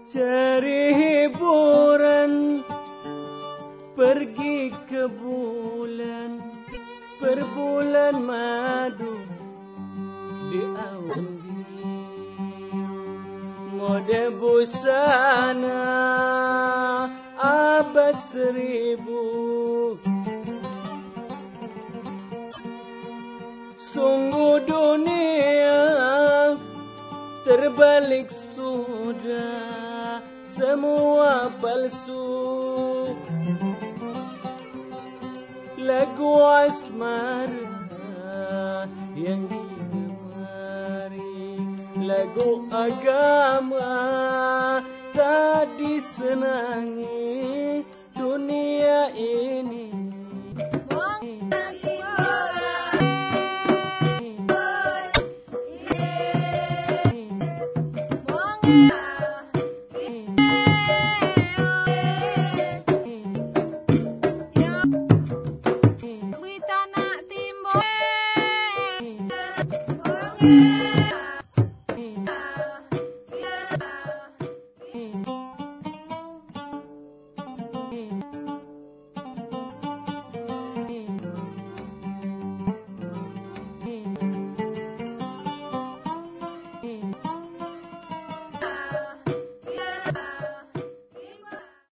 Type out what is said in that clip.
Cari hiburan, pergi ke bulan, perbulan madu di awan biru. Mode busana abad 1000. Sungguh dunia terbalik sudah, semua palsu. Lagu asmara yang digemari, lagu agama tak disenangi dunia ini. Timbul